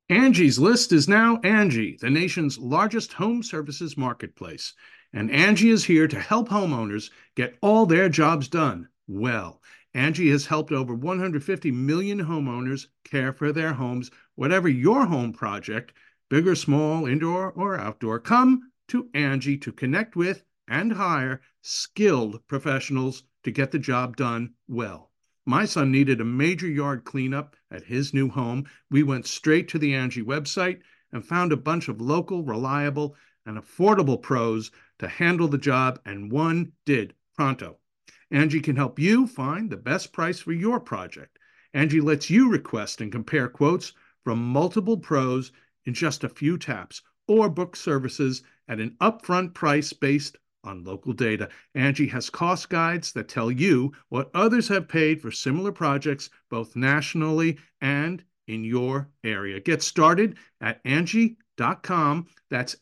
Angie's List is now Angie, the nation's largest home services marketplace. And Angie is here to help homeowners get all their jobs done well. Angie has helped over 150 million homeowners care for their homes. Whatever your home project, big or small, indoor or outdoor, come to Angie to connect with and hire skilled professionals to get the job done well. My son needed a major yard cleanup at his new home. We went straight to the Angie website and found a bunch of local, reliable, and affordable pros to handle the job, and one did pronto. Angie can help you find the best price for your project. Angie lets you request and compare quotes from multiple pros in just a few taps, or book services at an upfront price based on local data. Angie has cost guides that tell you what others have paid for similar projects, both nationally and in your area. Get started at Angie.com. That's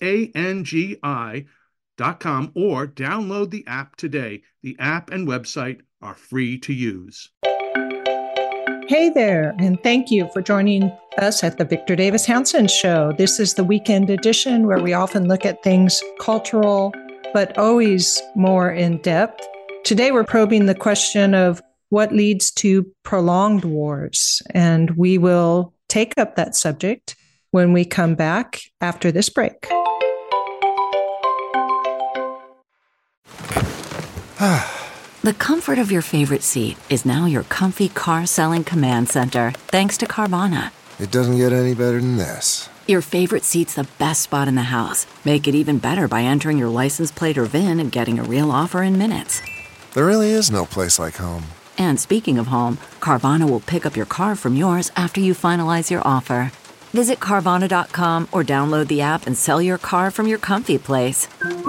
ANGI.com, or download the app today. The app and website are free to use. Hey there, and thank you for joining us at the Victor Davis Hanson Show. This is the weekend edition where we often look at things cultural, but always more in depth. Today, we're probing the question of what leads to prolonged wars, and we will take up that subject when we come back after this break. The comfort of your favorite seat is now your comfy car selling command center, thanks to Carvana. It doesn't get any better than this. Your favorite seat's the best spot in the house. Make it even better by entering your license plate or VIN and getting a real offer in minutes. There really is no place like home. And speaking of home, Carvana will pick up your car from yours after you finalize your offer. Visit Carvana.com or download the app and sell your car from your comfy place.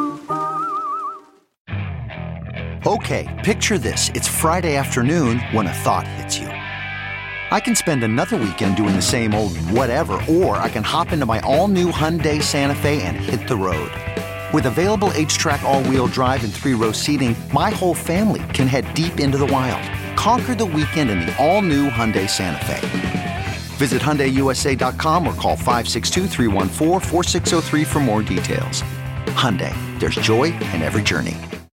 Okay, picture this. It's Friday afternoon when a thought hits you. I can spend another weekend doing the same old whatever, or I can hop into my all-new Hyundai Santa Fe and hit the road. With available H-Track all-wheel drive and 3-row seating, my whole family can head deep into the wild. Conquer the weekend in the all-new Hyundai Santa Fe. Visit HyundaiUSA.com or call 562-314-4603 for more details. Hyundai, there's joy in every journey.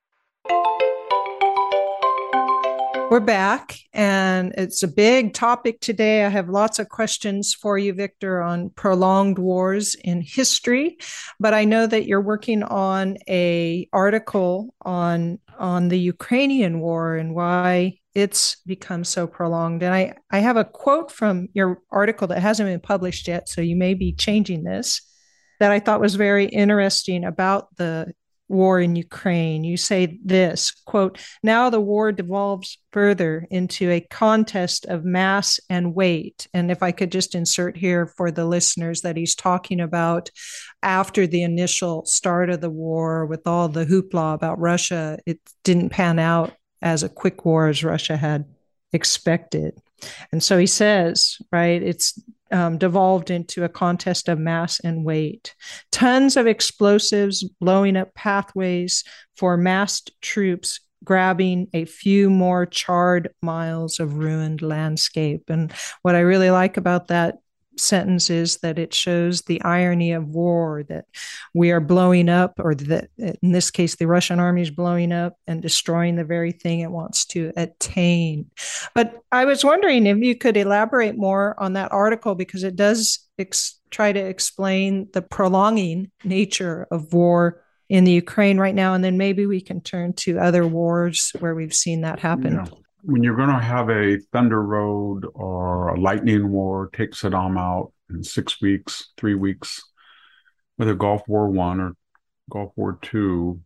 We're back, and it's a big topic today. I have lots of questions for you, Victor, on prolonged wars in history, but I know that you're working on an article on the Ukrainian war and why it's become so prolonged. And I have a quote from your article that hasn't been published yet, so you may be changing this, that I thought was very interesting about the war in Ukraine. You say this, quote, "Now the war devolves further into a contest of mass and weight." And if I could just insert here for the listeners that he's talking about after the initial start of the war with all the hoopla about Russia, it didn't pan out as a quick war as Russia had expected. And so he says, right, it's devolved into a contest of mass and weight. Tons of explosives blowing up pathways for massed troops, grabbing a few more charred miles of ruined landscape. And what I really like about that sentence is that it shows the irony of war, that we are blowing up, or that in this case, the Russian army is blowing up and destroying the very thing it wants to attain. But I was wondering if you could elaborate more on that article, because it does try to explain the prolonging nature of war in the Ukraine right now. And then maybe we can turn to other wars where we've seen that happen. Yeah. When you're going to have a Thunder Road or a lightning war, take Saddam out in 6 weeks, 3 weeks, whether Gulf War I or Gulf War II,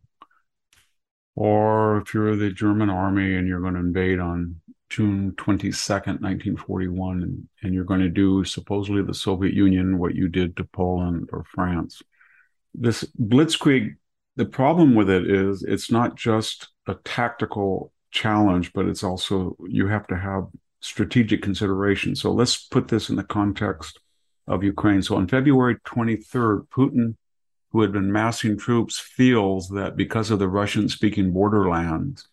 or if you're the German army and you're going to invade on June 22nd, 1941, and you're going to do supposedly the Soviet Union what you did to Poland or France. This blitzkrieg, the problem with it is it's not just a tactical challenge, but it's also, you have to have strategic consideration. So let's put this in the context of Ukraine. So on February 23rd, Putin, who had been massing troops, feels that because of the Russian-speaking borderlands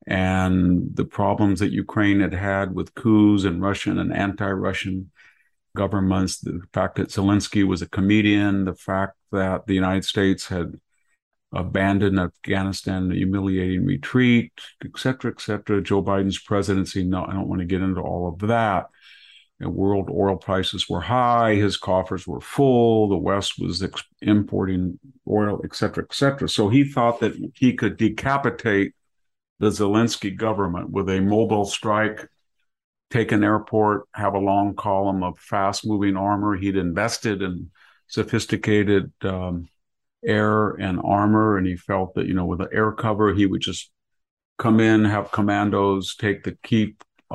and the problems that Ukraine had had with coups and Russian and anti-Russian governments, the fact that Zelensky was a comedian, the fact that the United States had abandoned Afghanistan, a humiliating retreat, et cetera, et cetera. Joe Biden's presidency, no, I don't want to get into all of that. And world oil prices were high, his coffers were full, the West was importing oil, et cetera, et cetera. So he thought that he could decapitate the Zelensky government with a mobile strike, take an airport, have a long column of fast-moving armor. He'd invested in sophisticated air and armor, and he felt that, with the air cover, he would just come in, have commandos take the key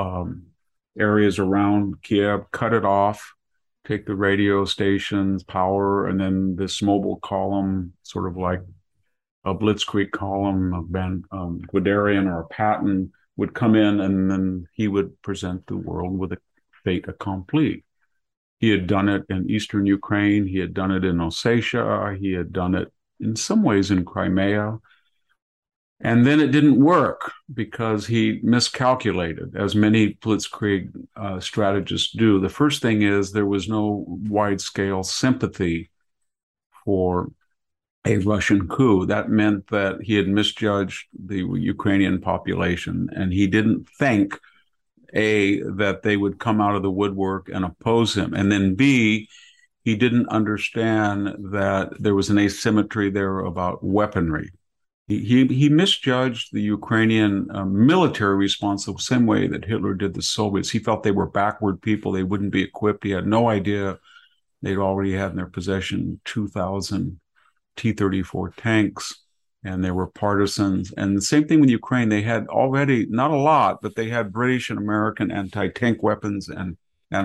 areas around Kiev, cut it off, take the radio stations, power, and then this mobile column, sort of like a blitzkrieg column of Guderian or Patton, would come in, and then he would present the world with a fait accompli. He had done it in eastern Ukraine. He had done it in Ossetia. He had done it in some ways in Crimea. And then it didn't work because he miscalculated, as many blitzkrieg strategists do. The first thing is there was no wide-scale sympathy for a Russian coup. That meant that he had misjudged the Ukrainian population, and he didn't think, A, that they would come out of the woodwork and oppose him, and then B, he didn't understand that there was an asymmetry there about weaponry. He misjudged the Ukrainian military response the same way that Hitler did the Soviets. He felt they were backward people. They wouldn't be equipped. He had no idea they'd already had in their possession 2,000 T-34 tanks, and they were partisans. And the same thing with Ukraine. They had already, not a lot, but they had British and American anti-tank weapons and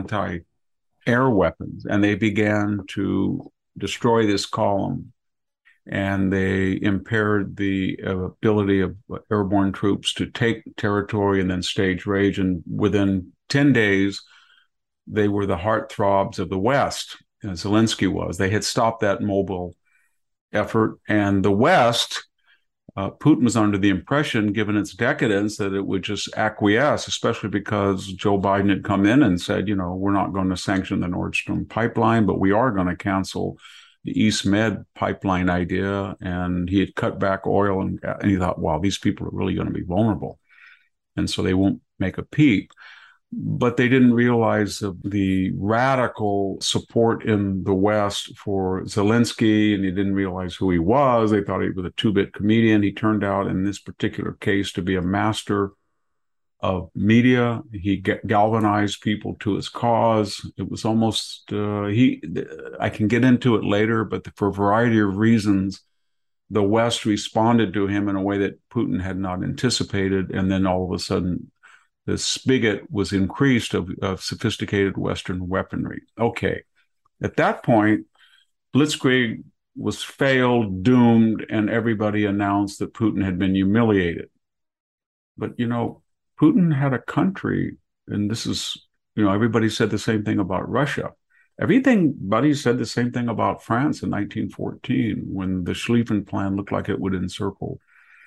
anti-air weapons. And they began to destroy this column. And they impaired the ability of airborne troops to take territory and then stage rage. And within 10 days, they were the heartthrobs of the West, as Zelensky was. They had stopped that mobile effort. And the West, Putin was under the impression, given its decadence, that it would just acquiesce, especially because Joe Biden had come in and said, we're not going to sanction the Nord Stream pipeline, but we are going to cancel the East Med pipeline idea. And he had cut back oil, and he thought, wow, these people are really going to be vulnerable. And so they won't make a peep. But they didn't realize the radical support in the West for Zelensky, and they didn't realize who he was. They thought he was a two-bit comedian. He turned out, in this particular case, to be a master of media. He galvanized people to his cause. It was almost, I can get into it later, but for a variety of reasons, the West responded to him in a way that Putin had not anticipated, and then all of a sudden, the spigot was increased of sophisticated Western weaponry. Okay. At that point, Blitzkrieg was failed, doomed, and everybody announced that Putin had been humiliated. But, Putin had a country, and this is, everybody said the same thing about Russia. Everybody said the same thing about France in 1914, when the Schlieffen Plan looked like it would encircle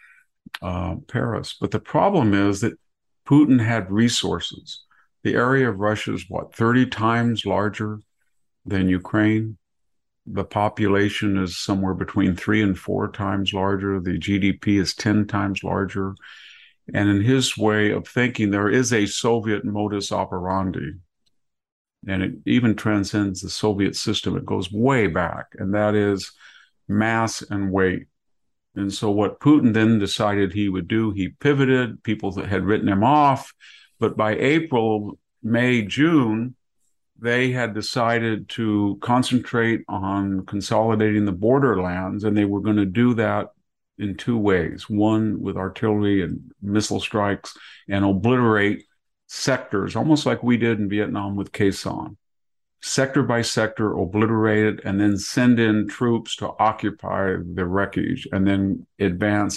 Paris. But the problem is that Putin had resources. The area of Russia is 30 times larger than Ukraine. The population is somewhere between 3 and 4 times larger. The GDP is 10 times larger. And in his way of thinking, there is a Soviet modus operandi. And it even transcends the Soviet system. It goes way back, and that is mass and weight. And so what Putin then decided he would do, he pivoted. People that had written him off. But by April, May, June, they had decided to concentrate on consolidating the borderlands, and they were going to do that in 2 ways. One, with artillery and missile strikes, and obliterate sectors, almost like we did in Vietnam with Khe Sanh. Sector by sector, obliterate it, and then send in troops to occupy the wreckage, and then advance.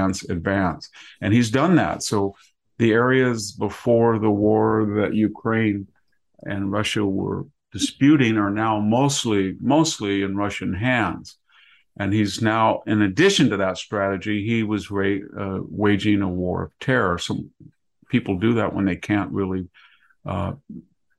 And he's done that. So the areas before the war that Ukraine and Russia were disputing are now mostly in Russian hands. And he's now, in addition to that strategy, he was waging a war of terror. So people do that when they can't really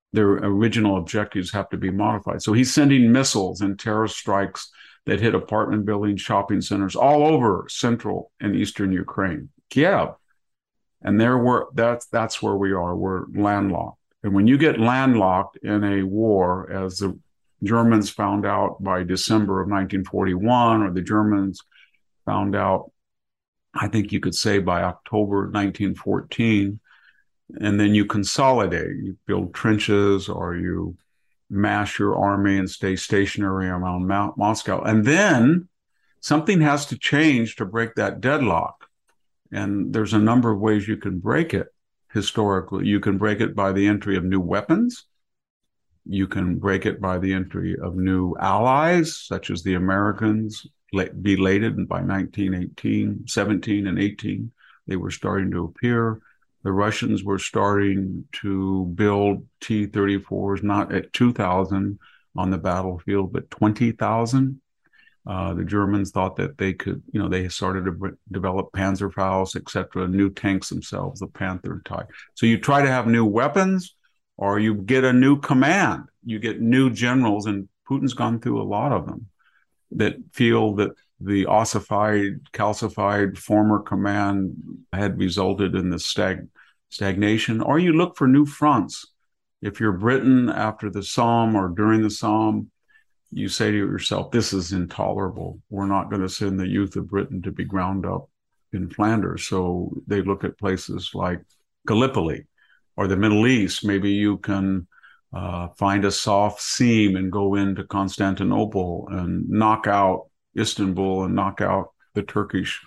their original objectives have to be modified. So he's sending missiles and terrorist strikes that hit apartment buildings, shopping centers all over central and eastern Ukraine, Kiev. And that's where we are. We're landlocked. And when you get landlocked in a war, as the Germans found out by December of 1941, or the Germans found out, I think you could say, by October 1914, and then you consolidate, you build trenches, or you mass your army and stay stationary around Moscow. And then something has to change to break that deadlock. And there's a number of ways you can break it historically. You can break it by the entry of new weapons. You can break it by the entry of new allies, such as the Americans, belated by 1918, 17, and 18. They were starting to appear. The Russians were starting to build T-34s, not at 2,000 on the battlefield, but 20,000. The Germans thought that they could, they started to develop Panzerfaust, et cetera, new tanks themselves, the Panther type. So you try to have new weapons, or you get a new command. You get new generals, and Putin's gone through a lot of them that feel that the ossified, calcified former command had resulted in the stagnation. Or you look for new fronts. If you're Britain after the Somme or during the Somme, you say to yourself, this is intolerable. We're not going to send the youth of Britain to be ground up in Flanders. So they look at places like Gallipoli or the Middle East. Maybe you can find a soft seam and go into Constantinople and knock out Istanbul and knock out the Turkish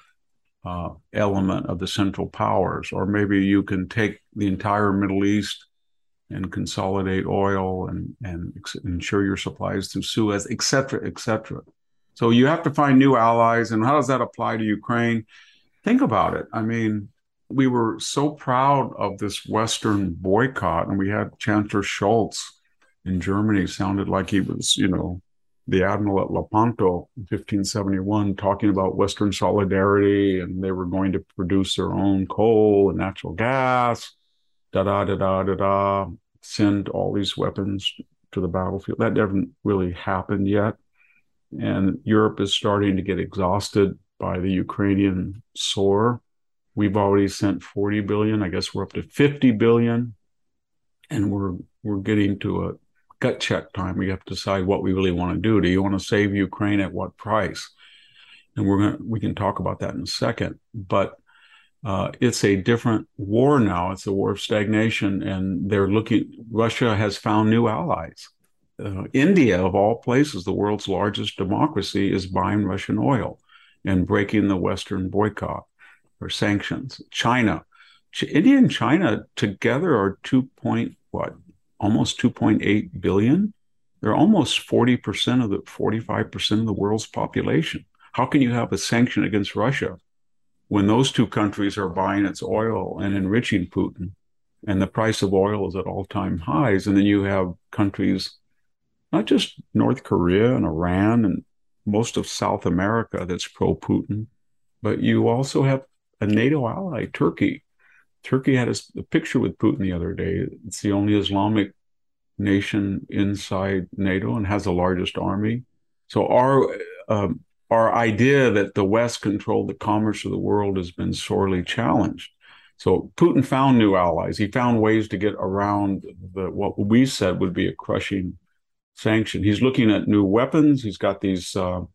element of the Central Powers. Or maybe you can take the entire Middle East and consolidate oil and ensure your supplies through Suez, et cetera, et cetera. So you have to find new allies. And how does that apply to Ukraine? Think about it. I mean, we were so proud of this Western boycott, and we had Chancellor Scholz in Germany sounded like he was, the admiral at Lepanto in 1571, talking about Western solidarity, and they were going to produce their own coal and natural gas, send all these weapons to the battlefield. That hasn't really happened yet. And Europe is starting to get exhausted by the Ukrainian sore. We've already sent 40 billion. I guess we're up to 50 billion. And we're getting to a gut check time. We have to decide what we really want to do. Do you want to save Ukraine at what price? And we can talk about that in a second. But it's a different war now. It's a war of stagnation, and Russia has found new allies. India, of all places, the world's largest democracy, is buying Russian oil and breaking the Western boycott or sanctions. India and China together are almost 2.8 billion. They're almost 45% of the world's population. How can you have a sanction against Russia when those two countries are buying its oil and enriching Putin, and the price of oil is at all-time highs? And then you have countries, not just North Korea and Iran and most of South America that's pro-Putin, but you also have a NATO ally, Turkey. Turkey had a picture with Putin the other day. It's the only Islamic nation inside NATO and has the largest army. So our idea that the West controlled the commerce of the world has been sorely challenged. So Putin found new allies. He found ways to get around what we said would be a crushing sanction. He's looking at new weapons. He's got these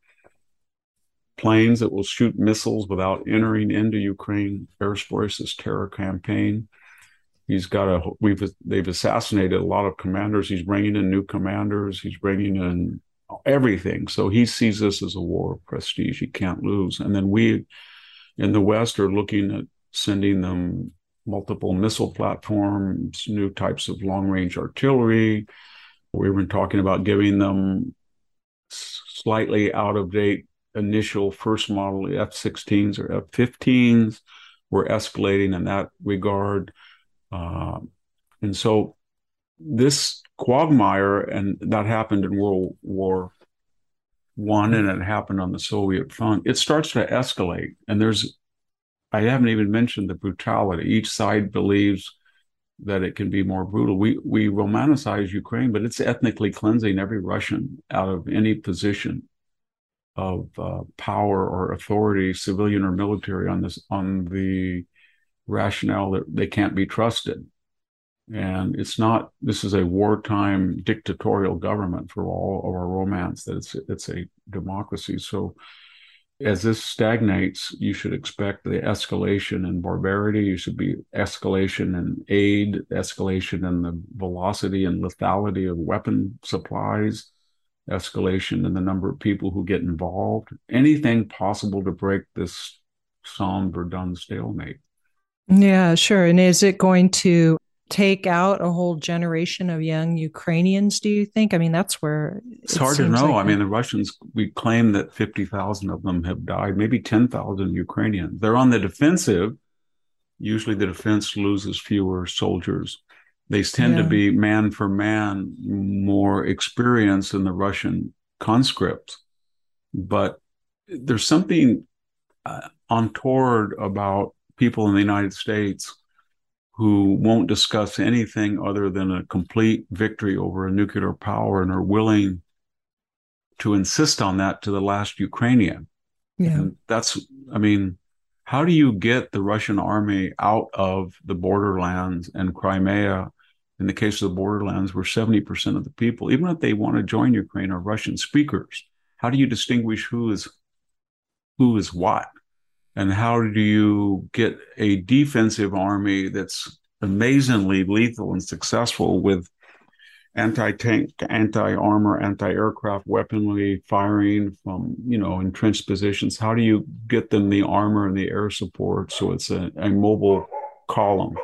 planes that will shoot missiles without entering into Ukraine, Airforce's terror campaign. They've assassinated a lot of commanders. He's bringing in new commanders. He's bringing in everything. So he sees this as a war of prestige. He can't lose. And then we in the West are looking at sending them multiple missile platforms, new types of long-range artillery. We've been talking about giving them slightly out-of-date initial first model F-16s or F-15s. We're escalating in that regard. And so this quagmire, and that happened in World War I, and it happened on the Soviet front, it starts to escalate. And I haven't even mentioned the brutality. Each side believes that it can be more brutal. We romanticize Ukraine, but it's ethnically cleansing every Russian out of any position of power or authority, civilian or military, on the rationale that they can't be trusted. And this is a wartime dictatorial government, for all of our romance that it's a democracy. So as this stagnates, you should expect the escalation in barbarity. You should be escalation in aid, escalation in the velocity and lethality of weapon supplies, escalation in the number of people who get involved, anything possible to break this Somme Verdun stalemate. Yeah, sure. And is it going to take out a whole generation of young Ukrainians, do you think? I mean, that's where it's hard to know. I mean, the Russians, we claim that 50,000 of them have died, maybe 10,000 Ukrainians. They're on the defensive. Usually the defense loses fewer soldiers. They tend to be man for man more experienced than the Russian conscripts. But there's something untoward about people in the United States who won't discuss anything other than a complete victory over a nuclear power and are willing to insist on that to the last Ukrainian. Yeah. And how do you get the Russian army out of the borderlands and Crimea? In the case of the borderlands, where 70% of the people, even if they want to join Ukraine, are Russian speakers. How do you distinguish who is what? And how do you get a defensive army that's amazingly lethal and successful with anti-tank, anti-armor, anti-aircraft weaponry firing from, entrenched positions? How do you get them the armor and the air support so it's a mobile column?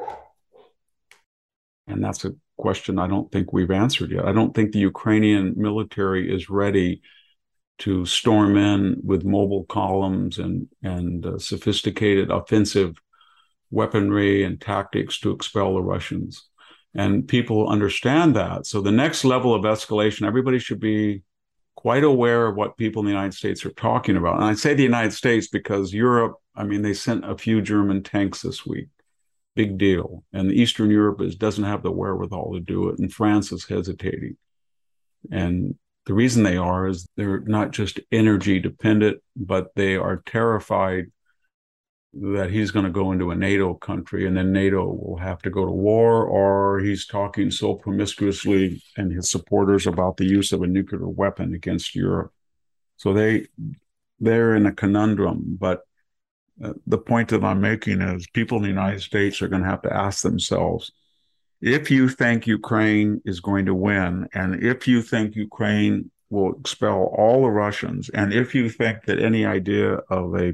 And that's a question I don't think we've answered yet. I don't think the Ukrainian military is ready to storm in with mobile columns and sophisticated offensive weaponry and tactics to expel the Russians. And people understand that. So the next level of escalation, everybody should be quite aware of what people in the United States are talking about. And I say the United States because Europe, they sent a few German tanks this week. Big deal. And Eastern Europe doesn't have the wherewithal to do it. And France is hesitating. And the reason they are is they're not just energy dependent, but they are terrified that he's going to go into a NATO country and then NATO will have to go to war, or he's talking so promiscuously and his supporters about the use of a nuclear weapon against Europe. So they're in a conundrum. But the point that I'm making is people in the United States are going to have to ask themselves, if you think Ukraine is going to win, and if you think Ukraine will expel all the Russians, and if you think that any idea of a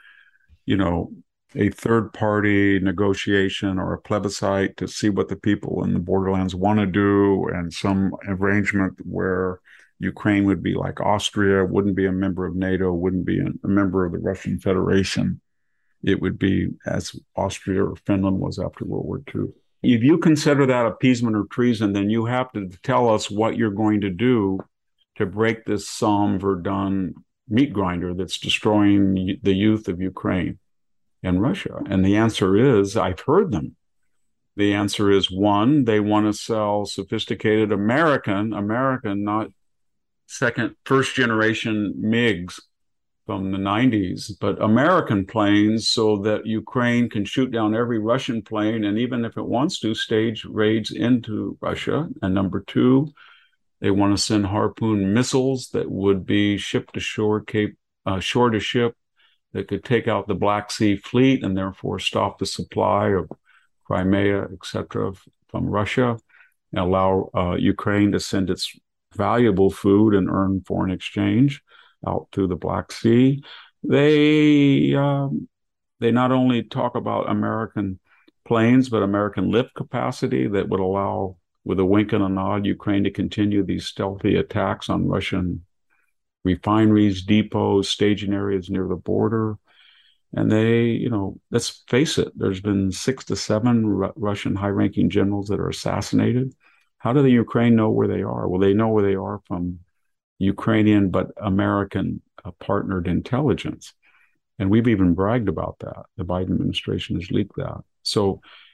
third-party negotiation or a plebiscite to see what the people in the borderlands want to do, and some arrangement where Ukraine would be like Austria, wouldn't be a member of NATO, wouldn't be a member of the Russian Federation. It would be as Austria or Finland was after World War II. If you consider that appeasement or treason, then you have to tell us what you're going to do to break this Somme Verdun meat grinder that's destroying the youth of Ukraine and Russia. And the answer is, I've heard them. The answer is, one, they want to sell sophisticated American, not first generation MiGs from the 90s, but American planes, so that Ukraine can shoot down every Russian plane, and even if it wants to, stage raids into Russia. And number two, they want to send Harpoon missiles that would be shipped to shore, shore to ship, that could take out the Black Sea fleet and therefore stop the supply of Crimea, etc., from Russia, and allow Ukraine to send its valuable food and earn foreign exchange out through the Black Sea. They not only talk about American planes, but American lift capacity that would allow, with a wink and a nod, Ukraine to continue these stealthy attacks on Russian refineries, depots, staging areas near the border. And they, let's face it, there's been 6 to 7 Russian high-ranking generals that are assassinated. How do the Ukraine know where they are? Well, they know where they are from Ukrainian but American partnered intelligence. And we've even bragged about that. The Biden administration has leaked that. So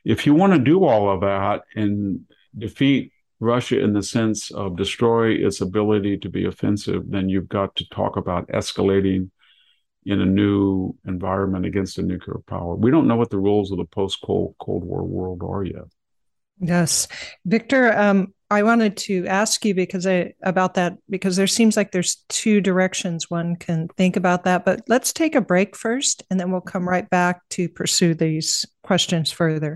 if you want to do all of that and defeat Russia in the sense of destroy its ability to be offensive, then you've got to talk about escalating in a new environment against a nuclear power. We don't know what the rules of the post-Cold War world are yet. Yes. Victor, I wanted to ask you about that because there seems like there's two directions one can think about that. But let's take a break first, and then we'll come right back to pursue these questions further.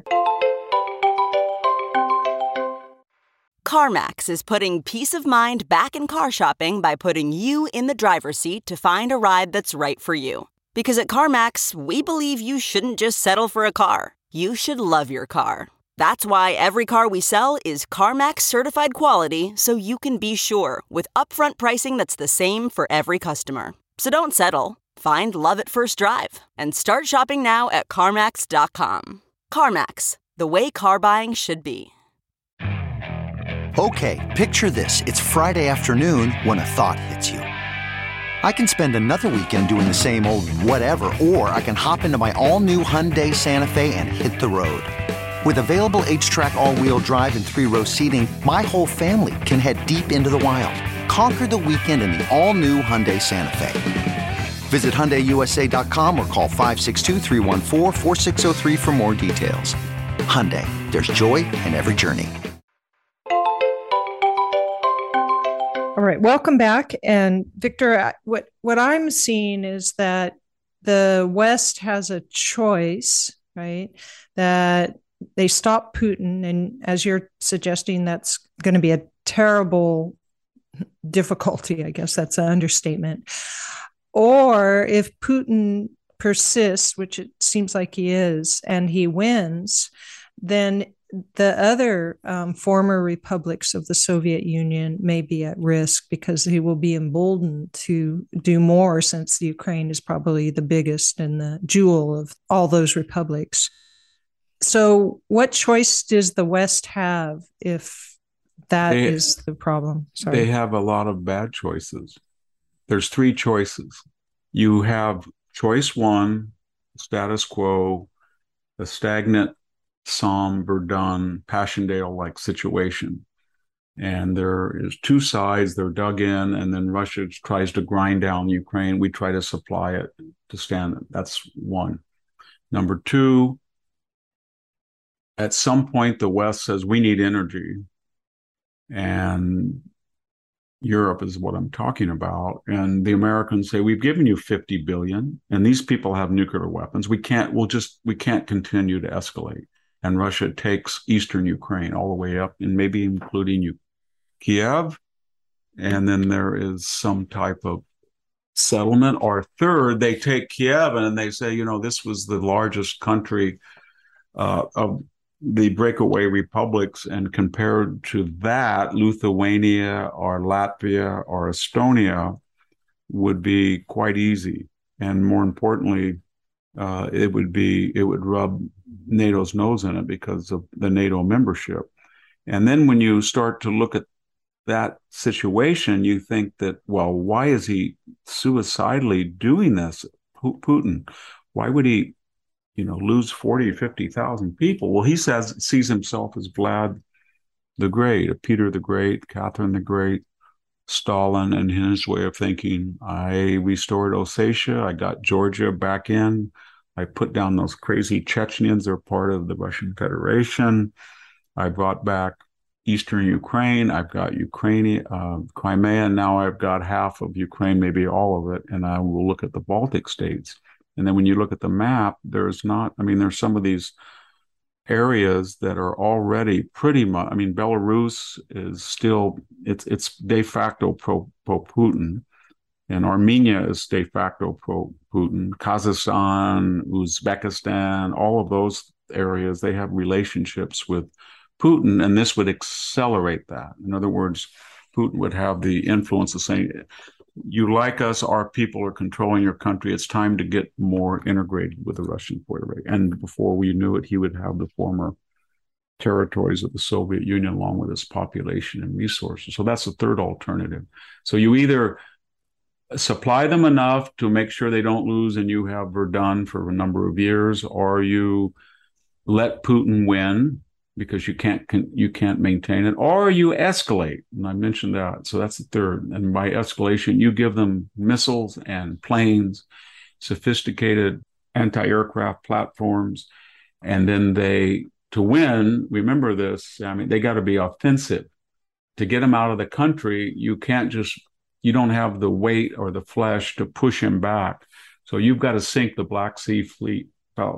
CarMax is putting peace of mind back in car shopping by putting you in the driver's seat to find a ride that's right for you. Because at CarMax, we believe you shouldn't just settle for a car. You should love your car. That's why every car we sell is CarMax certified quality, so you can be sure with upfront pricing that's the same for every customer. So don't settle. Find love at first drive and start shopping now at CarMax.com. CarMax, the way car buying should be. Okay, picture this. It's Friday afternoon when a thought hits you. I can spend another weekend doing the same old whatever, or I can hop into my all-new Hyundai Santa Fe and hit the road. With available H-Track all-wheel drive and 3-row seating, my whole family can head deep into the wild. Conquer the weekend in the all-new Hyundai Santa Fe. Visit HyundaiUSA.com or call 562-314-4603 for more details. Hyundai, there's joy in every journey. All right, welcome back. And Victor, what I'm seeing is that the West has a choice, right? That they stop Putin, and as you're suggesting, that's going to be a terrible difficulty. I guess that's an understatement. Or if Putin persists, which it seems like he is, and he wins, then the other former republics of the Soviet Union may be at risk because he will be emboldened to do more, since the Ukraine is probably the biggest and the jewel of all those republics. So what choice does the West have if that is the problem? Sorry. They have a lot of bad choices. There's three choices. You have choice one, status quo, a stagnant Somme, Verdun, Passchendaele-like situation. And there is two sides, they're dug in, and then Russia tries to grind down Ukraine. We try to supply it to stand it. That's one. Number two, at some point, the West says, we need energy. And Europe is what I'm talking about. And the Americans say, we've given you 50 billion, and these people have nuclear weapons. We can't continue to escalate. And Russia takes eastern Ukraine all the way up, and maybe including Kiev. And then there is some type of settlement. Or third, they take Kiev and they say, this was the largest country of the breakaway republics. And compared to that, Lithuania or Latvia or Estonia would be quite easy. And more importantly, it would rub NATO's nose in it because of the NATO membership. And then when you start to look at that situation, you think that, well, why is he suicidally doing this, Putin? Why would he, lose 40 or 50,000 people? Well, he sees himself as Vlad the Great, Peter the Great, Catherine the Great, Stalin, and his way of thinking. I restored Ossetia. I got Georgia back in. I put down those crazy Chechens. They're part of the Russian Federation. I brought back eastern Ukraine. I've got Crimea, and now I've got half of Ukraine, maybe all of it, and I will look at the Baltic states. And then when you look at the map, there's some of these areas that are already pretty much, Belarus is still, it's de facto pro-Putin. And Armenia is de facto pro-Putin. Kazakhstan, Uzbekistan, all of those areas, they have relationships with Putin, and this would accelerate that. In other words, Putin would have the influence of saying, you like us, our people are controlling your country, it's time to get more integrated with the Russian Federation. And before we knew it, he would have the former territories of the Soviet Union along with its population and resources. So that's the third alternative. So you either supply them enough to make sure they don't lose and you have Verdun for a number of years, or you let Putin win because you can't maintain it, or you escalate. And I mentioned that. So that's the third. And by escalation, you give them missiles and planes, sophisticated anti-aircraft platforms, and then to win, remember this, I mean, they got to be offensive. To get him out of the country, you don't have the weight or the flesh to push him back. So you've got to sink the Black Sea Fleet.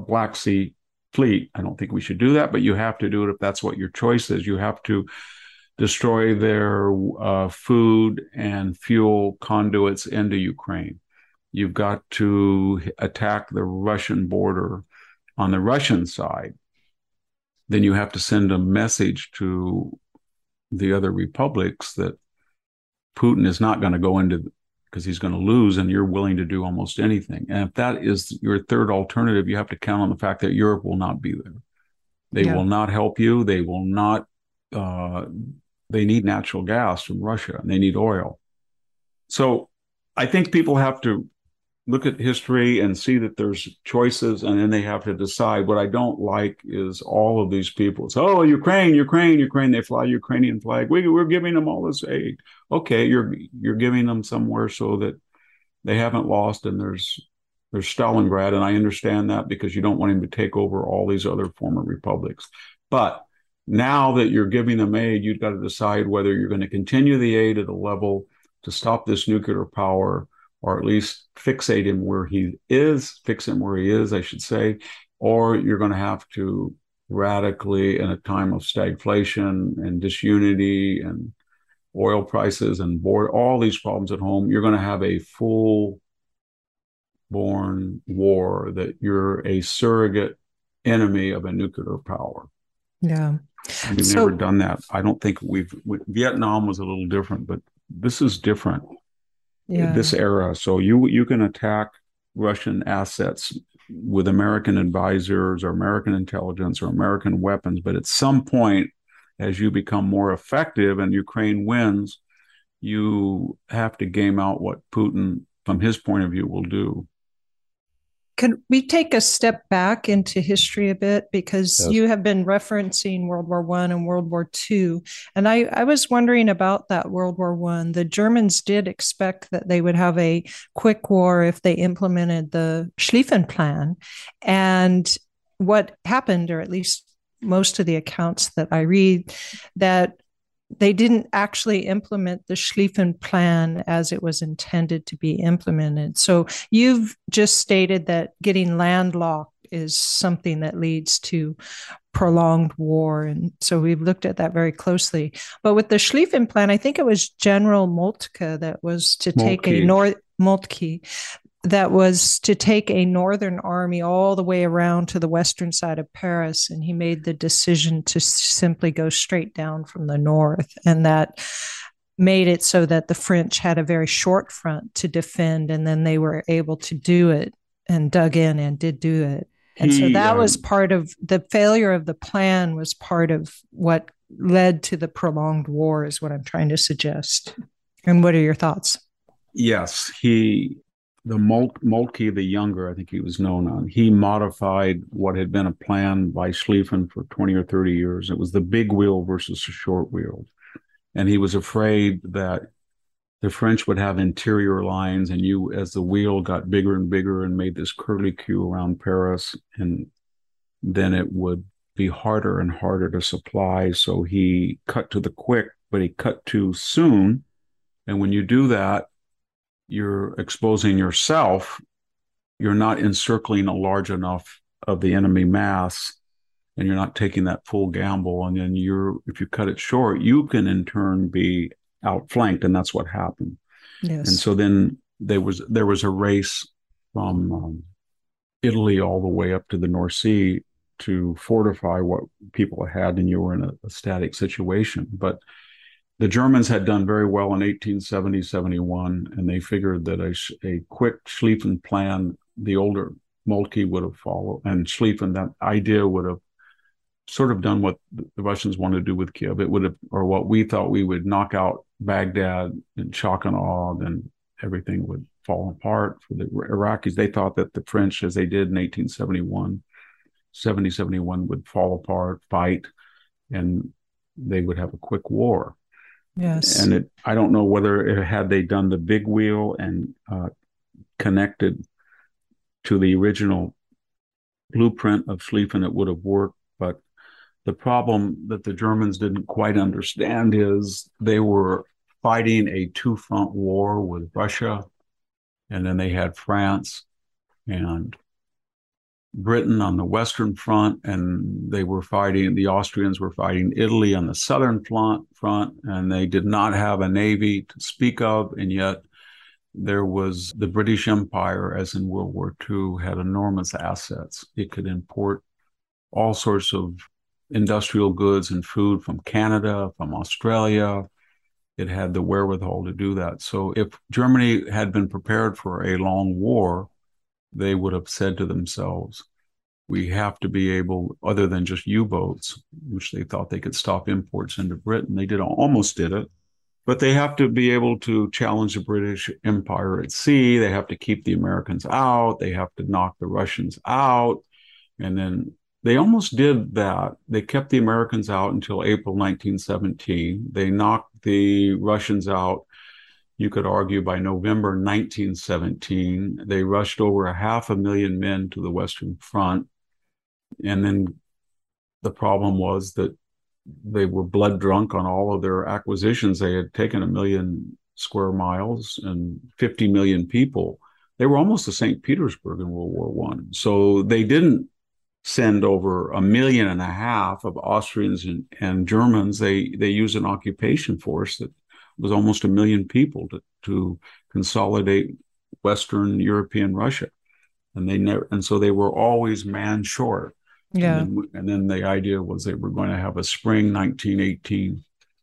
I don't think we should do that, but you have to do it if that's what your choice is. You have to destroy their food and fuel conduits into Ukraine. You've got to attack the Russian border on the Russian side. Then you have to send a message to the other republics that Putin is not going to go into, because he's going to lose, and you're willing to do almost anything. And if that is your third alternative, you have to count on the fact that Europe will not be there. They will not help you. They will not, they need natural gas from Russia, and they need oil. So I think people have to look at history and see that there's choices, and then they have to decide. What I don't like is all of these people say, oh, Ukraine, Ukraine, Ukraine. They fly Ukrainian flag. We're giving them all this aid. Okay, you're giving them somewhere so that they haven't lost, and there's Stalingrad, and I understand that, because you don't want him to take over all these other former republics. But now that you're giving them aid, you've got to decide whether you're going to continue the aid at a level to stop this nuclear power, or at least fix him where he is, I should say, or you're going to have to radically, in a time of stagflation and disunity and oil prices and all these problems at home, you're going to have a full-born war that you're a surrogate enemy of a nuclear power. Yeah. We've never done that. I don't think Vietnam was a little different, but this is different. This era. So you can attack Russian assets with American advisors or American intelligence or American weapons, but at some point, as you become more effective and Ukraine wins, you have to game out what Putin, from his point of view, will do. Can we take a step back into history a bit? Because you have been referencing World War I and World War II. And I was wondering about that World War I. The Germans did expect that they would have a quick war if they implemented the Schlieffen Plan. And what happened, or at least most of the accounts that I read, that they didn't actually implement the Schlieffen Plan as it was intended to be implemented. So you've just stated that getting landlocked is something that leads to prolonged war. And so we've looked at that very closely. But with the Schlieffen Plan, I think it was General Moltke that was to take a northern army all the way around to the western side of Paris. And he made the decision to simply go straight down from the north. And that made it so that the French had a very short front to defend. And then they were able to do it and dug in and did do it. And so that was part of the failure of the plan, was part of what led to the prolonged war, is what I'm trying to suggest. And what are your thoughts? Yes, Moltke the Younger, I think he was known on, he modified what had been a plan by Schlieffen for 20 or 30 years. It was the big wheel versus the short wheel. And he was afraid that the French would have interior lines, and as the wheel got bigger and bigger and made this curlicue around Paris, and then it would be harder and harder to supply. So he cut to the quick, but he cut too soon. And when you do that, you're exposing yourself. You're not encircling a large enough of the enemy mass, and you're not taking that full gamble. And then if you cut it short, you can in turn be outflanked, and that's what happened. Yes. And so then there was a race from Italy all the way up to the North Sea to fortify what people had, and you were in a static situation. But the Germans had done very well in 1870-71, and they figured that a quick Schlieffen Plan, the older Moltke would have followed, and Schlieffen, that idea would have sort of done what the Russians wanted to do with Kiev. It would have, or what we thought we would knock out Baghdad and shock and awe, then everything would fall apart. For the Iraqis, they thought that the French, as they did in 1871, 70, 71 would fall apart, fight, and they would have a quick war. Yes. And I don't know whether had they done the big wheel and connected to the original blueprint of Schlieffen, it would have worked. But the problem that the Germans didn't quite understand is they were fighting a two-front war with Russia, and then they had France and Britain on the Western Front, and the Austrians were fighting Italy on the Southern front, and they did not have a navy to speak of, and yet there was the British Empire, as in World War II, had enormous assets. It could import all sorts of industrial goods and food from Canada, from Australia. It had the wherewithal to do that. So if Germany had been prepared for a long war, they would have said to themselves, we have to be able, other than just U-boats, which they thought they could stop imports into Britain. They almost did it. But they have to be able to challenge the British Empire at sea. They have to keep the Americans out. They have to knock the Russians out. And then they almost did that. They kept the Americans out until April 1917. They knocked the Russians out, you could argue, by November 1917. They rushed over 500,000 men to the Western Front. And then the problem was that they were blood drunk on all of their acquisitions. They had taken 1 million square miles and 50 million people. They were almost to St. Petersburg in World War I. So they didn't send over 1.5 million of Austrians and Germans. They used an occupation force that was almost 1 million people to consolidate Western European Russia. And so they were always man short. Yeah. And then the idea was they were going to have a spring 1918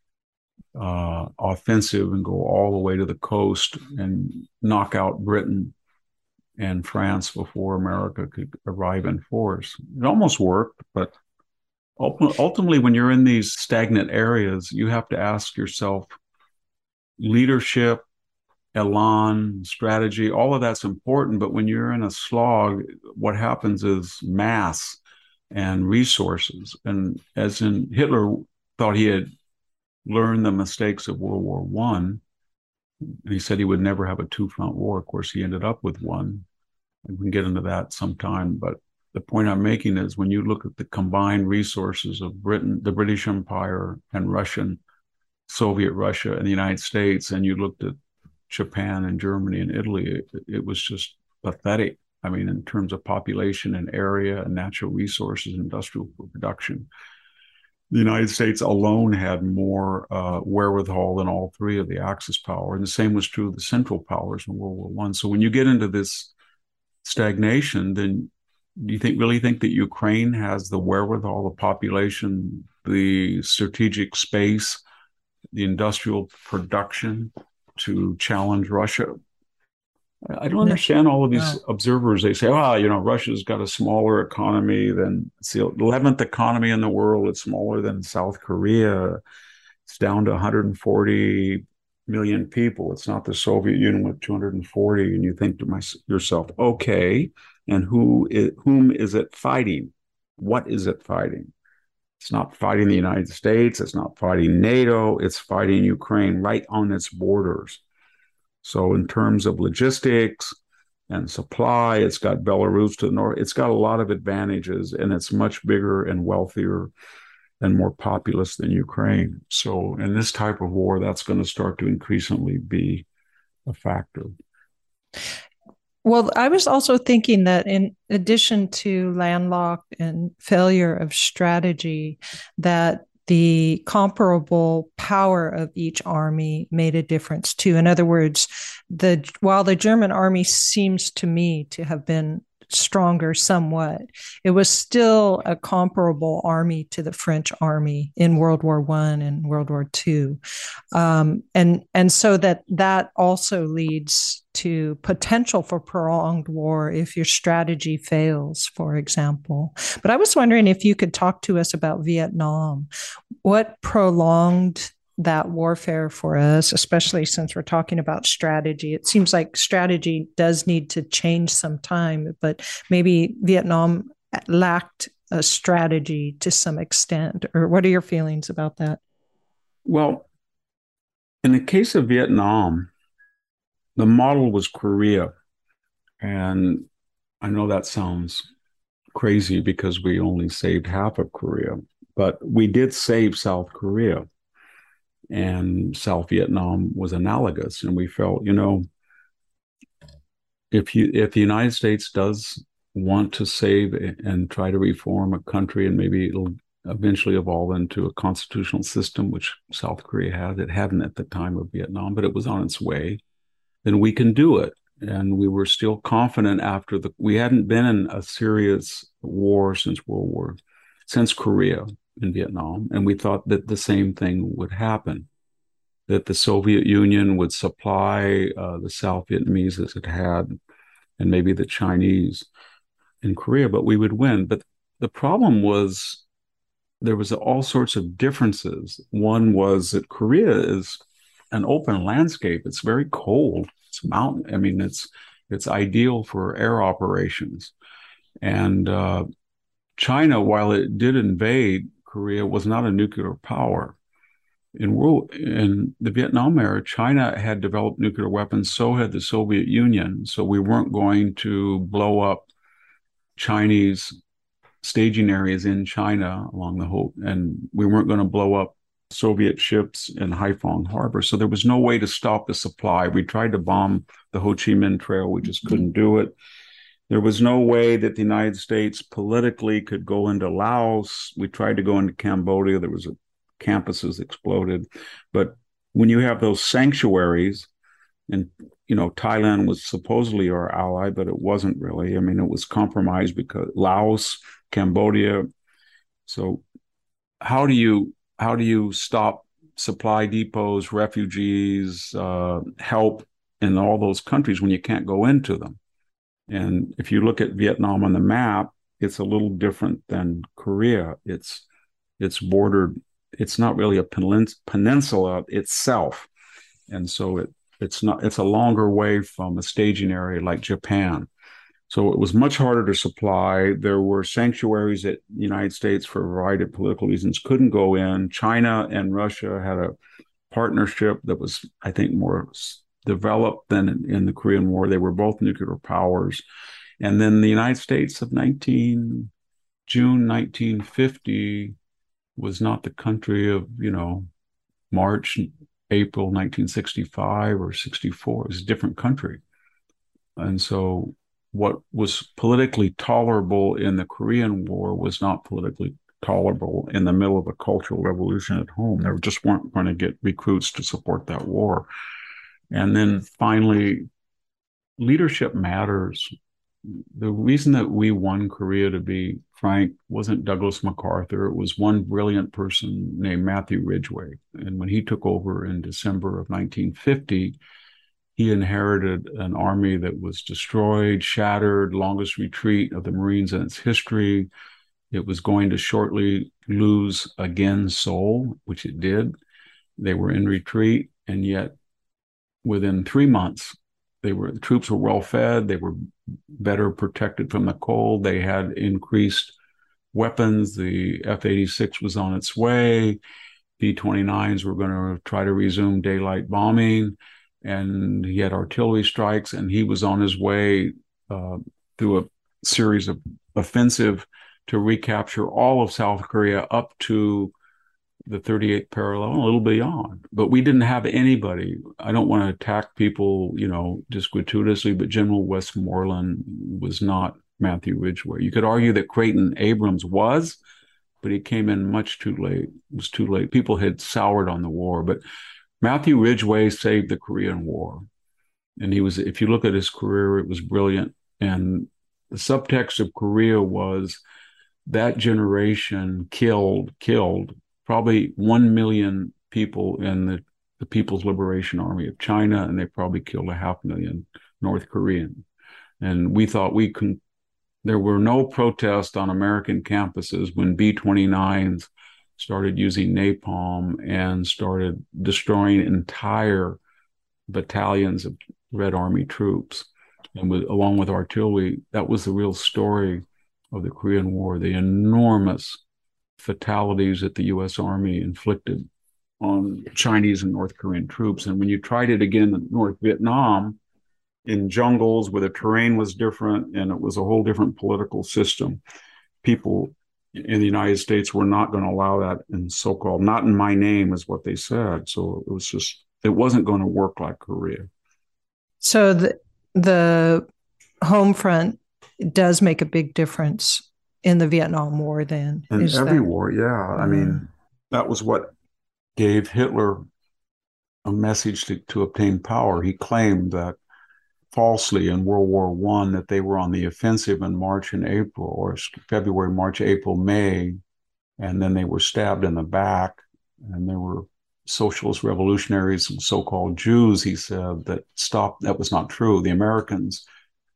offensive and go all the way to the coast and knock out Britain and France before America could arrive in force. It almost worked, but ultimately, when you're in these stagnant areas, you have to ask yourself, leadership, elan, strategy, all of that's important. But when you're in a slog, what happens is mass and resources. And as in Hitler thought he had learned the mistakes of World War I, he said he would never have a two-front war. Of course, he ended up with one. We can get into that sometime. But the point I'm making is when you look at the combined resources of Britain, the British Empire, and Soviet Russia, and the United States, and you looked at Japan and Germany and Italy, it was just pathetic. I mean, in terms of population and area and natural resources, industrial production. The United States alone had more wherewithal than all three of the Axis power. And the same was true of the Central Powers in World War I. So when you get into this stagnation, then do you really think that Ukraine has the wherewithal, the population, the strategic space, the industrial production to challenge Russia? I don't understand all of these observers. They say, Russia's got a smaller economy it's the 11th economy in the world. It's smaller than South Korea. It's down to 140 million people. It's not the Soviet Union with 240. And you think to yourself, okay, and whom is it fighting? What is it fighting? It's not fighting the United States. It's not fighting NATO. It's fighting Ukraine right on its borders. So in terms of logistics and supply, it's got Belarus to the north. It's got a lot of advantages, and it's much bigger and wealthier and more populous than Ukraine. So in this type of war, that's going to start to increasingly be a factor. Well, I was also thinking that in addition to landlocked and failure of strategy, that the comparable power of each army made a difference too. In other words, while the German army seems to me to have been stronger somewhat, it was still a comparable army to the French army in World War I and World War II. And so that also leads to potential for prolonged war if your strategy fails, for example. But I was wondering if you could talk to us about Vietnam. What prolonged that warfare for us, especially since we're talking about strategy? It seems like strategy does need to change some time, but maybe Vietnam lacked a strategy to some extent? Or what are your feelings about that? Well, in the case of Vietnam, the model was Korea. And I know that sounds crazy because we only saved half of Korea, but we did save South Korea. And South Vietnam was analogous. And we felt, if the United States does want to save and try to reform a country, and maybe it'll eventually evolve into a constitutional system, which South Korea had, it hadn't at the time of Vietnam, but it was on its way, then we can do it. And we were still confident we hadn't been in a serious war since Korea in Vietnam. And we thought that the same thing would happen, that the Soviet Union would supply the South Vietnamese as it had, and maybe the Chinese in Korea, but we would win. But the problem was there was all sorts of differences. One was that Korea is an open landscape. It's very cold. It's mountain. I mean, it's ideal for air operations. And China, while it did invade Korea, was not a nuclear power. In the Vietnam era, China had developed nuclear weapons, so had the Soviet Union. So we weren't going to blow up Chinese staging areas in China along the whole, and we weren't going to blow up Soviet ships in Haiphong Harbor. So there was no way to stop the supply. We tried to bomb the Ho Chi Minh Trail. We just couldn't do it. There was no way that the United States politically could go into Laos. We tried to go into Cambodia. There was campuses exploded. But when you have those sanctuaries, and Thailand was supposedly our ally, but it wasn't really. I mean, it was compromised because Laos, Cambodia. So how do you stop supply depots, refugees, help in all those countries when you can't go into them? And if you look at Vietnam on the map, it's a little different than Korea. It's bordered. It's not really a peninsula itself, and so it's a longer way from a staging area like Japan. So it was much harder to supply. There were sanctuaries that the United States, for a variety of political reasons, couldn't go in. China and Russia had a partnership that was, I think, more developed than in the Korean War. They were both nuclear powers. And then the United States of June 1950 was not the country of, March, April 1965 or 64. It was a different country. And so what was politically tolerable in the Korean War was not politically tolerable in the middle of a cultural revolution at home. They just weren't going to get recruits to support that war. And then finally, leadership matters. The reason that we won Korea, to be frank, wasn't Douglas MacArthur. It was one brilliant person named Matthew Ridgway. And when he took over in December of 1950, he inherited an army that was destroyed, shattered, longest retreat of the Marines in its history. It was going to shortly lose again Seoul, which it did. They were in retreat, and yet within 3 months, the troops were well fed. They were better protected from the cold. They had increased weapons. The F-86 was on its way. B-29s were going to try to resume daylight bombing. And he had artillery strikes, and he was on his way through a series of offensive to recapture all of South Korea up to the 38th parallel, and a little beyond. But we didn't have anybody. I don't want to attack people, just gratuitously, but General Westmoreland was not Matthew Ridgway. You could argue that Creighton Abrams was, but he came in much too late. It was too late. People had soured on the war, but Matthew Ridgway saved the Korean War. And if you look at his career, it was brilliant. And the subtext of Korea was that generation killed probably 1 million people in the People's Liberation Army of China, and they probably killed 500,000 North Korean. And we thought there were no protests on American campuses when B-29s started using napalm and started destroying entire battalions of Red Army troops. And along with artillery, that was the real story of the Korean War, the enormous fatalities that the U.S. Army inflicted on Chinese and North Korean troops. And when you tried it again in North Vietnam, in jungles where the terrain was different and it was a whole different political system, people in the United States were not going to allow that in so-called, not in my name is what they said. So it wasn't going to work like Korea. So the home front does make a big difference in the Vietnam War then. In every war, yeah. I mean, that was what gave Hitler a message to obtain power. He claimed that falsely in World War I that they were on the offensive in March and April, or February, March, April, May, and then they were stabbed in the back, and there were socialist revolutionaries and so-called Jews, he said, that stopped. That was not true. The Americans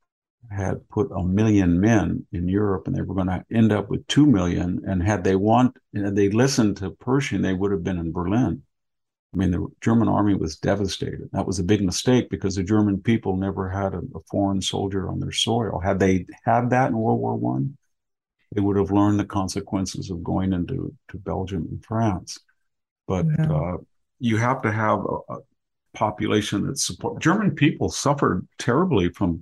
had put 1 million men in Europe, and they were going to end up with 2 million, and had they listened to Pershing, they would have been in Berlin. I mean, the German army was devastated. That was a big mistake because the German people never had a foreign soldier on their soil. Had they had that in World War I, they would have learned the consequences of going into Belgium and France. But you have to have a population that supports. German people suffered terribly from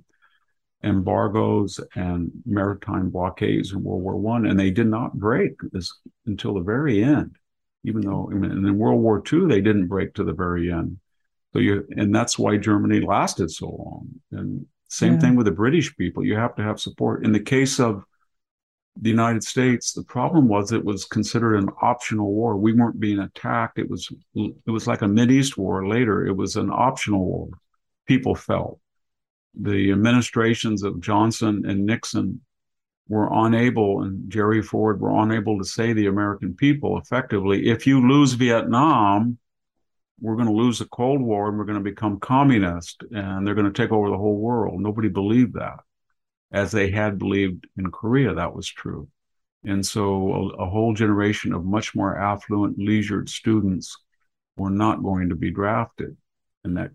embargoes and maritime blockades in World War I, and they did not break until the very end. Even though in World War II, they didn't break to the very end. And that's why Germany lasted so long. And same thing with the British people. You have to have support. In the case of the United States, the problem was it was considered an optional war. We weren't being attacked. It was like a Mideast war later. It was an optional war. People felt. The administrations of Johnson and Nixon were unable, and Jerry Ford were unable to say to the American people effectively, if you lose Vietnam, we're going to lose the Cold War and we're going to become communist and they're going to take over the whole world. Nobody believed that. As they had believed in Korea, that was true. And so a whole generation of much more affluent, leisured students were not going to be drafted. And that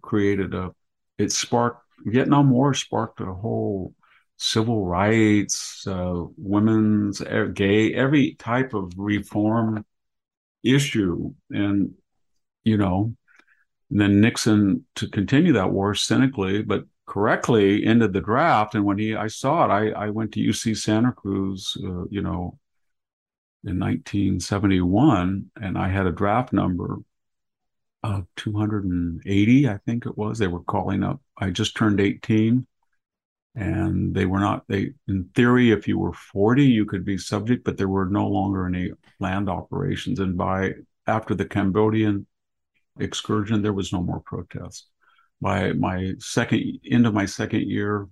Vietnam War sparked a whole civil rights, women's, gay, every type of reform issue. And, then Nixon, to continue that war cynically, but correctly, ended the draft. And when I saw it, I went to UC Santa Cruz, in 1971, and I had a draft number of 280, I think it was. They were calling up. I just turned 18. And in theory, if you were 40, you could be subject, but there were no longer any land operations. And after the Cambodian excursion, there was no more protest. By my end of my second year,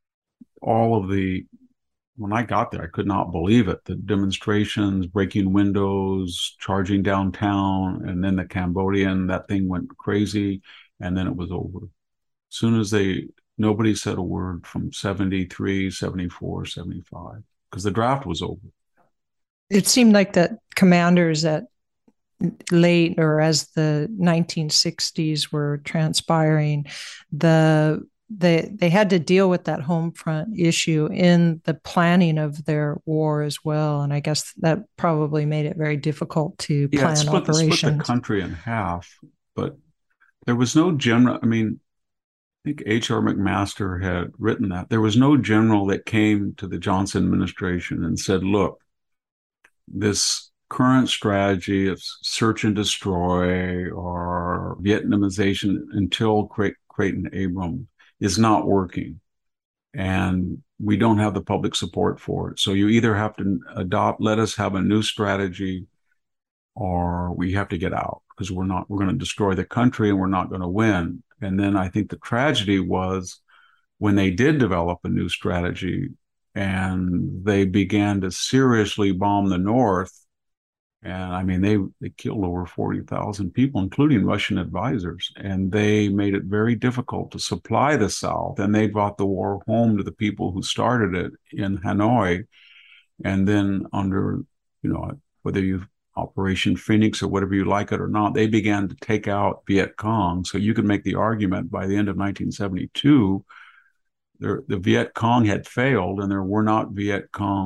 when I got there, I could not believe it. The demonstrations, breaking windows, charging downtown, and then the Cambodian, that thing went crazy, and then it was over. As soon as nobody said a word from 73, 74, 75, because the draft was over. It seemed like that commanders at late or as the 1960s were transpiring, they had to deal with that home front issue in the planning of their war as well. And I guess that probably made it very difficult to plan operations. Split the country in half, but there was no general. I think H.R. McMaster had written that. There was no general that came to the Johnson administration and said, look, this current strategy of search and destroy or Vietnamization until Creighton Abrams is not working. And we don't have the public support for it. So you either have to let us have a new strategy, or we have to get out because we're going to destroy the country and we're not going to win. And then I think the tragedy was when they did develop a new strategy and they began to seriously bomb the North. And they killed over 40,000 people, including Russian advisors. And they made it very difficult to supply the South. And they brought the war home to the people who started it in Hanoi. And then under, whether you Operation Phoenix or whatever you like it or not, they began to take out Viet Cong. So you could make the argument by the end of 1972, the Viet Cong had failed and there were not Viet Cong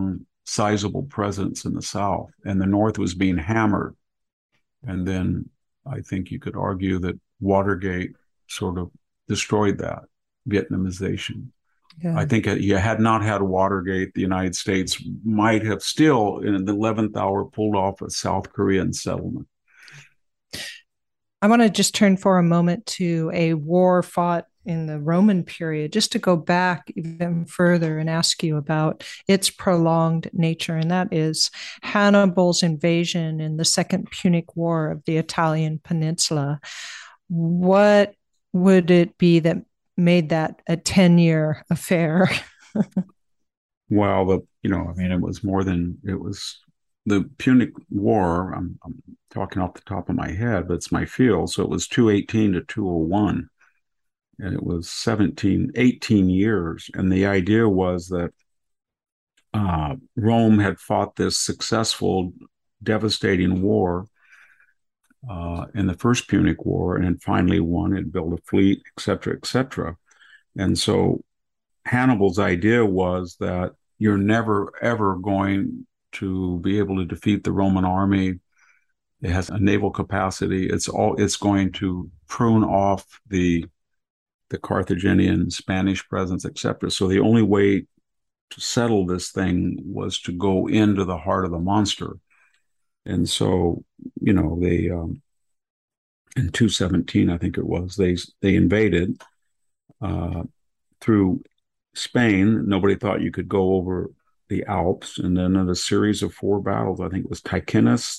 sizable presence in the South, and the North was being hammered. And then I think you could argue that Watergate sort of destroyed that Vietnamization. Yeah. I think you had not had Watergate, the United States might have still, in the 11th hour, pulled off a South Korean settlement. I want to just turn for a moment to a war fought in the Roman period, just to go back even further and ask you about its prolonged nature, and that is Hannibal's invasion in the Second Punic War of the Italian peninsula. What would it be that made that a 10-year affair? Well, it was more than, it was the Punic War. I'm talking off the top of my head, but it's my field. So it was 218 to 201. And it was 18 years. And the idea was that Rome had fought this successful, devastating war in the First Punic War, and had finally won. It built a fleet, et cetera, et cetera. And so Hannibal's idea was that you're never, ever going to be able to defeat the Roman army. It has a naval capacity. It's going to prune off the Carthaginian, Spanish presence, etc. So the only way to settle this thing was to go into the heart of the monster. And so, they in 217, I think it was, they invaded through Spain. Nobody thought you could go over the Alps. And then in a series of 4 battles, I think it was Ticinus,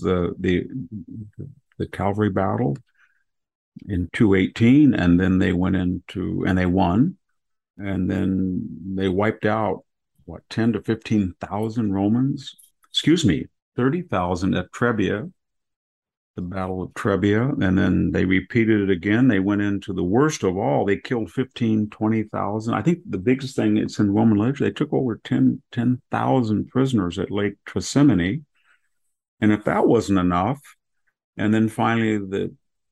the cavalry battle, in 218, and then they went into, and they won, and then they wiped out 10 to 15,000 Romans, 30,000 at Trebia, the Battle of Trebia, and then they repeated it again. They went into the worst of all. They killed 20,000. I think the biggest thing, it's in Roman literature, they took over 10,000 prisoners at Lake Trasimene. And if that wasn't enough, and then finally the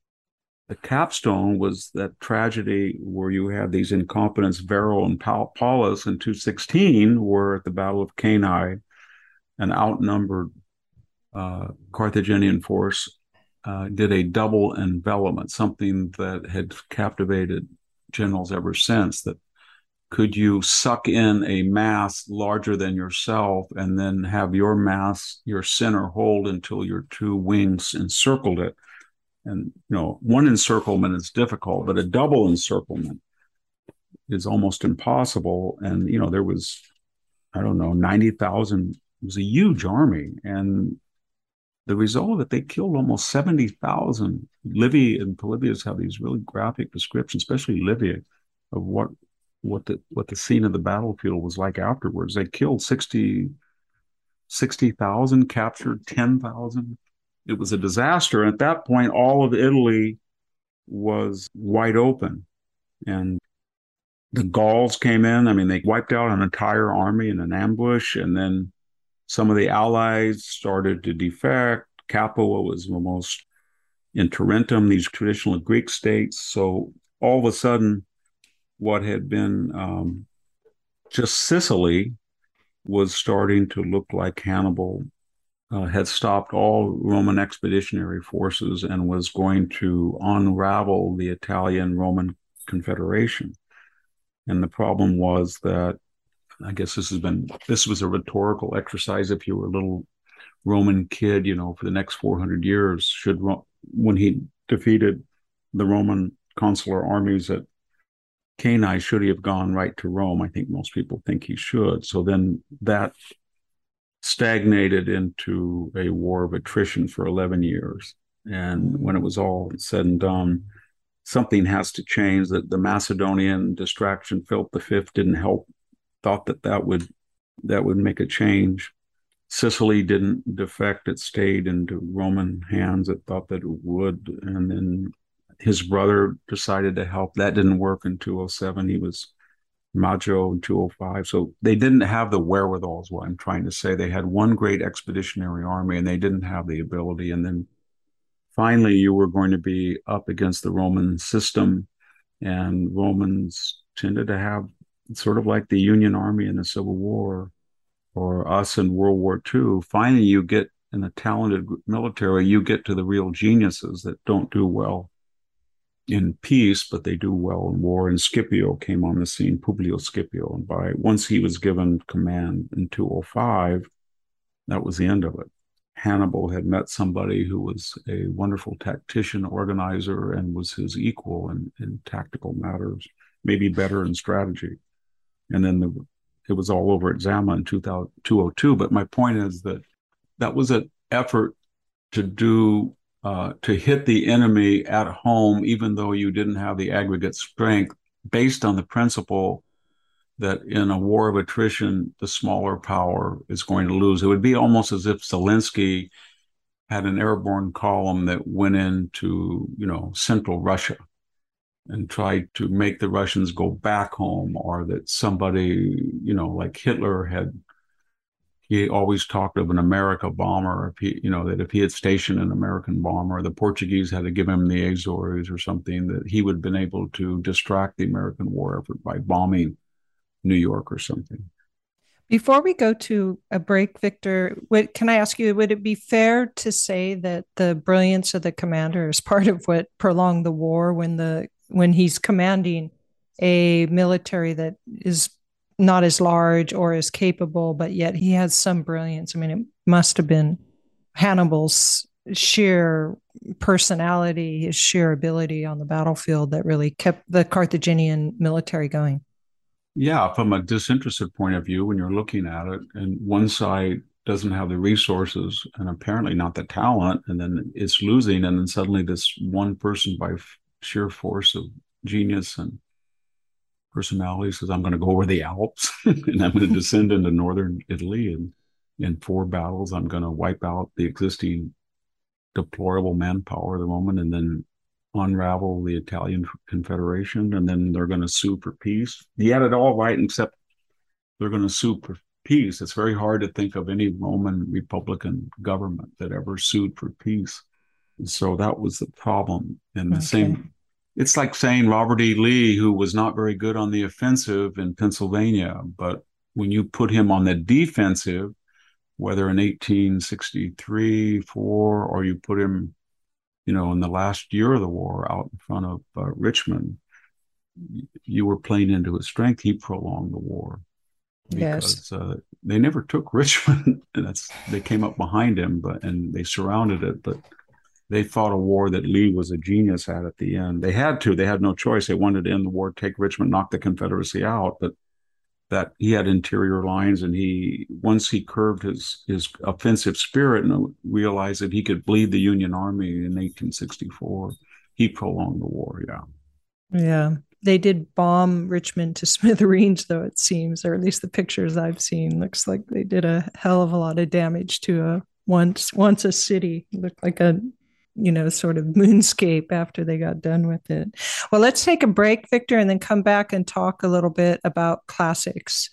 capstone was that tragedy where you had these incompetents, Varro and Paulus, in 216, were at the Battle of Cannae, an outnumbered Carthaginian force did a double envelopment, something that had captivated generals ever since. That could you suck in a mass larger than yourself and then have your mass, your center, hold until your 2 wings encircled it? And, one encirclement is difficult, but a double encirclement is almost impossible. And, there was, 90,000. It was a huge army. And the result of it, they killed almost 70,000. Livy and Polybius have these really graphic descriptions, especially Livy, of what the scene of the battlefield was like afterwards. They killed 60,000, captured 10,000. It was a disaster. And at that point, all of Italy was wide open. And the Gauls came in. They wiped out an entire army in an ambush. And then some of the allies started to defect. Capua was almost in Tarentum, these traditional Greek states. So all of a sudden, what had been just Sicily was starting to look like Hannibal had stopped all Roman expeditionary forces and was going to unravel the Italian-Roman Confederation. And the problem was that, I guess this was a rhetorical exercise. If you were a little Roman kid, for the next 400 years, when he defeated the Roman consular armies at Cannae, should he have gone right to Rome? I think most people think he should. So then that stagnated into a war of attrition for 11 years. And when it was all said and done, something has to change. That the Macedonian distraction, Philip V didn't help, thought that would make a change. Sicily didn't defect. It stayed into Roman hands. It thought that it would. And then his brother decided to help. That didn't work in 207. He was Maggio in 205. So they didn't have the wherewithal, is what I'm trying to say. They had one great expeditionary army, and they didn't have the ability. And then finally, you were going to be up against the Roman system, and Romans tended to have sort of like the Union Army in the Civil War, or us in World War II, finally you get in a talented military, you get to the real geniuses that don't do well in peace, but they do well in war. And Scipio came on the scene, Publio Scipio. And once he was given command in 205, that was the end of it. Hannibal had met somebody who was a wonderful tactician, organizer, and was his equal in tactical matters, maybe better in strategy. And then it was all over at Zama in 202. But my point is that was an effort to hit the enemy at home, even though you didn't have the aggregate strength, based on the principle that in a war of attrition, the smaller power is going to lose. It would be almost as if Zelensky had an airborne column that went into, central Russia and tried to make the Russians go back home, or that somebody, like Hitler he always talked of an America bomber, that if he had stationed an American bomber, the Portuguese had to give him the Azores or something, that he would have been able to distract the American war effort by bombing New York or something. Before we go to a break, Victor, can I ask you, would it be fair to say that the brilliance of the commander is part of what prolonged the war when he's commanding a military that is not as large or as capable, but yet he has some brilliance? I mean, it must have been Hannibal's sheer personality, his sheer ability on the battlefield that really kept the Carthaginian military going. Yeah, from a disinterested point of view, when you're looking at it, and one side doesn't have the resources and apparently not the talent, and then it's losing, and then suddenly this one person, by sheer force of genius and personality, says, I'm going to go over the Alps and I'm going to descend into northern Italy, and in 4 battles I'm going to wipe out the existing deplorable manpower of the moment, and then unravel the Italian Confederation, and then they're going to sue for peace. He had it all right, except they're going to sue for peace. It's very hard to think of any Roman Republican government that ever sued for peace. And so that was the problem. And the same, it's like saying Robert E. Lee, who was not very good on the offensive in Pennsylvania, but when you put him on the defensive, whether in 1863, 4, or you put him in the last year of the war out in front of Richmond, you were playing into his strength. He prolonged the war because they never took Richmond, and they came up behind him, and they surrounded it. But they fought a war that Lee was a genius at the end. They had no choice. They wanted to end the war, take Richmond, knock the Confederacy out, but that he had interior lines, and once he curbed his offensive spirit and realized that he could bleed the Union Army in 1864, he prolonged the war. Yeah. They did bomb Richmond to smithereens, though, it seems, or at least the pictures I've seen. Looks like they did a hell of a lot of damage to once a city. It looked like a sort of moonscape after they got done with it. Well, let's take a break, Victor, and then come back and talk a little bit about classics.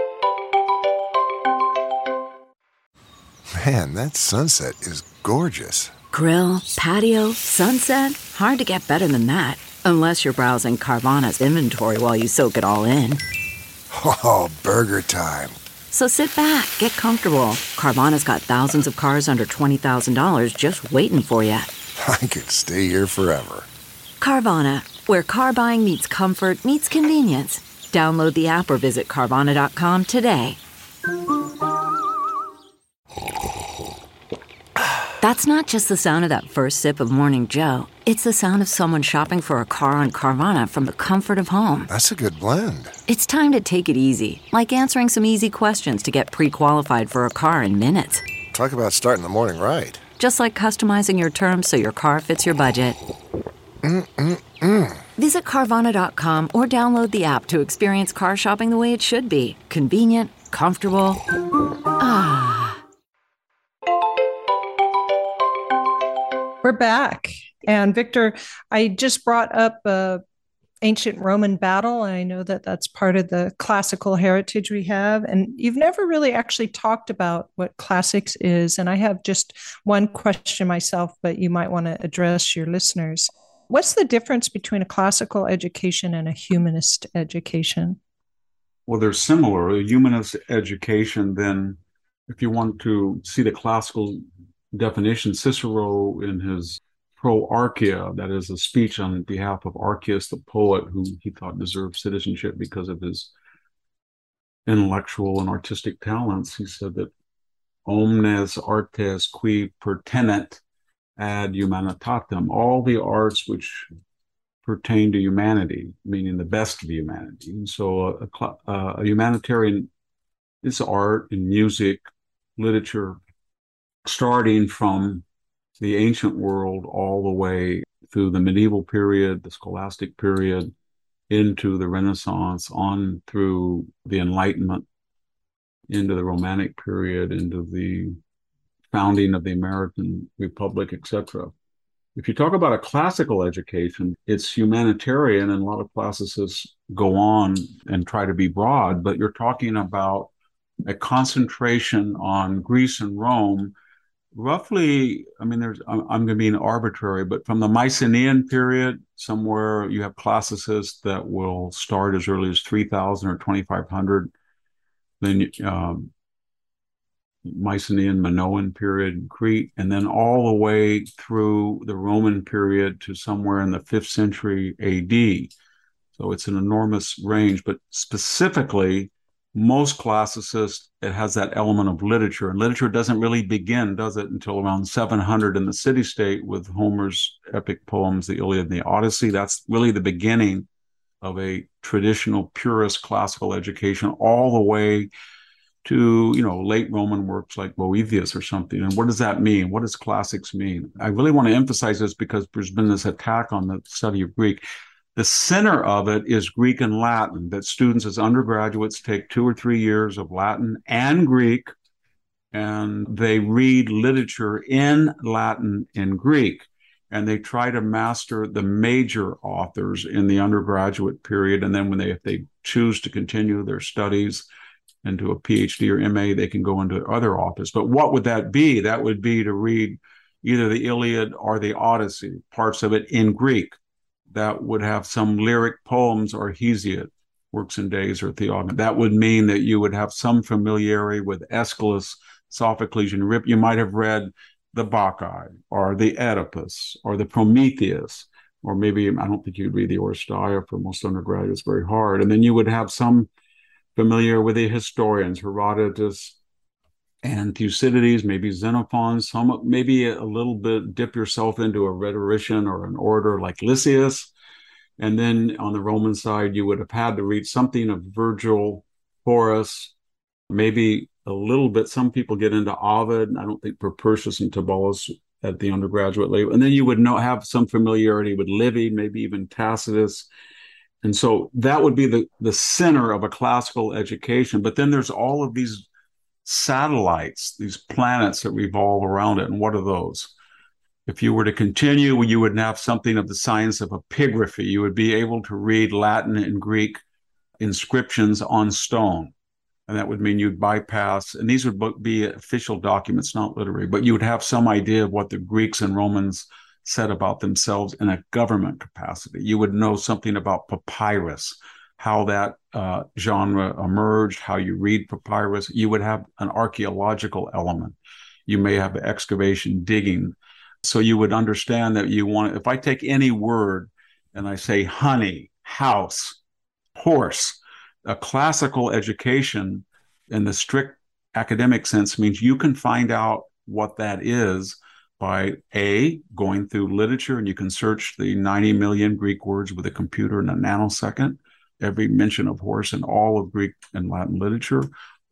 Man, that sunset is gorgeous. Grill, patio, sunset. Hard to get better than that. Unless you're browsing Carvana's inventory while you soak it all in. Oh, burger time. So sit back, get comfortable. Carvana's got thousands of cars under $20,000 just waiting for you. I could stay here forever. Carvana, where car buying meets comfort, meets convenience. Download the app or visit Carvana.com today. That's not just the sound of that first sip of Morning Joe. It's the sound of someone shopping for a car on Carvana from the comfort of home. That's a good blend. It's time to take it easy, like answering some easy questions to get pre-qualified for a car in minutes. Talk about starting the morning right. Just like customizing your terms so your car fits your budget. Visit Carvana.com or download the app to experience car shopping the way it should be. Convenient, comfortable. We're back. And Victor, I just brought up ancient Roman battle, and I know that that's part of the classical heritage we have. And you've never really actually talked about what classics is. And I have just one question myself, but you might want to address your listeners. What's the difference between a classical education and a humanist education? Well, they're similar. A humanist education, then, if you want to see the classical definition, Cicero in his Pro Archia, that is a speech on behalf of Archias, the poet, who he thought deserved citizenship because of his intellectual and artistic talents. He said that omnes artes qui pertenet ad humanitatem, all the arts which pertain to humanity, meaning the best of humanity. And so a humanitarian is art and music, literature, starting from the ancient world all the way through the medieval period, the scholastic period, into the Renaissance, on through the Enlightenment, into the Romantic period, into the founding of the American Republic, etc. If you talk about a classical education, it's humanitarian, and a lot of classicists go on and try to be broad, but you're talking about a concentration on Greece and Rome, roughly, I mean, I'm going to be arbitrary, but from the Mycenaean period, somewhere you have classicists that will start as early as 3000 or 2500, then Mycenaean Minoan period in Crete, and then all the way through the Roman period to somewhere in the 5th century AD. So it's an enormous range, but specifically, most classicists, it has that element of literature. And literature doesn't really begin, does it, until around 700 in the city-state with Homer's epic poems, the Iliad and the Odyssey. That's really the beginning of a traditional purist classical education, all the way to, late Roman works like Boethius or something. And what does that mean? What does classics mean? I really want to emphasize this because there's been this attack on the study of Greek. The center of it is Greek and Latin, that students as undergraduates take 2 or 3 years of Latin and Greek, and they read literature in Latin and Greek, and they try to master the major authors in the undergraduate period. And then if they choose to continue their studies into a PhD or MA, they can go into other authors. But what would that be? That would be to read either the Iliad or the Odyssey, parts of it in Greek. That would have some lyric poems or Hesiod, Works and Days, or Theogony. That would mean that you would have some familiarity with Aeschylus, Sophocles, and Eurippides. You might have read the Bacchae, or the Oedipus, or the Prometheus, or maybe, I don't think you'd read the Oresteia for most undergraduates, very hard. And then you would have some familiar with the historians, Herodotus and Thucydides, maybe Xenophon, some, maybe a little bit dip yourself into a rhetorician or an orator like Lysias. And then on the Roman side, you would have had to read something of Virgil, Horace, maybe a little bit. Some people get into Ovid. I don't think Propertius and Tibullus at the undergraduate level. And then you would have some familiarity with Livy, maybe even Tacitus. And so that would be the center of a classical education. But then there's all of these satellites, these planets that revolve around it. And what are those? If you were to continue, you would have something of the science of epigraphy. You would be able to read Latin and Greek inscriptions on stone. And that would mean you'd bypass, and these would be official documents, not literary, but you would have some idea of what the Greeks and Romans said about themselves in a government capacity. You would know something about papyrus, how that genre emerged, how you read papyrus. You would have an archaeological element. You may have excavation, digging. So you would understand that if I take any word and I say honey, house, horse, a classical education in the strict academic sense means you can find out what that is by going through literature, and you can search the 90 million Greek words with a computer in a nanosecond, every mention of horse in all of Greek and Latin literature.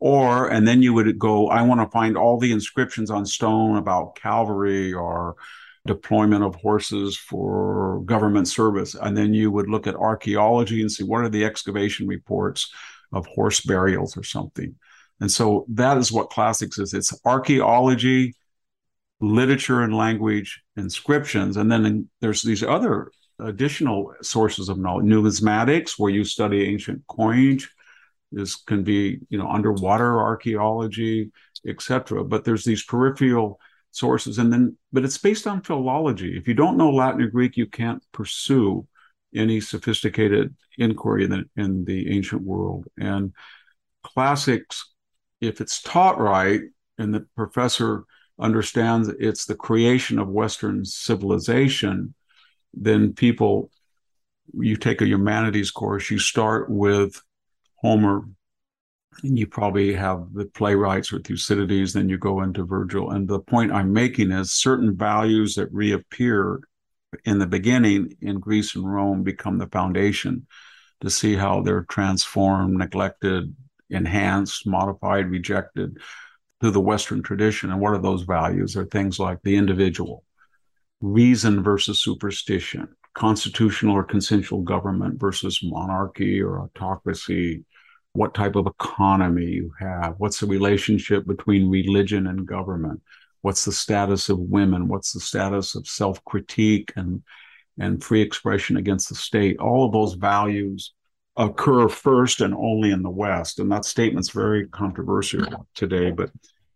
And then you would go, I want to find all the inscriptions on stone about cavalry or deployment of horses for government service. And then you would look at archaeology and see what are the excavation reports of horse burials or something. And so that is what classics is. It's archaeology, literature and language, inscriptions. And then there's these other additional sources of knowledge. Numismatics, where you study ancient coinage. This can be, underwater archaeology, etc. But there's these peripheral sources. But it's based on philology. If you don't know Latin or Greek, you can't pursue any sophisticated inquiry in the ancient world. And classics, if it's taught right and the professor understands it's the creation of Western civilization, then people, you take a humanities course, you start with Homer, and you probably have the playwrights or Thucydides, then you go into Virgil. And the point I'm making is certain values that reappear in the beginning in Greece and Rome become the foundation to see how they're transformed, neglected, enhanced, modified, rejected through the Western tradition. And what are those values? They're things like the individual, reason versus superstition, constitutional or consensual government versus monarchy or autocracy, what type of economy you have, what's the relationship between religion and government, what's the status of women, what's the status of self-critique and free expression against the state. All of those values occur first and only in the West. And that statement's very controversial today, but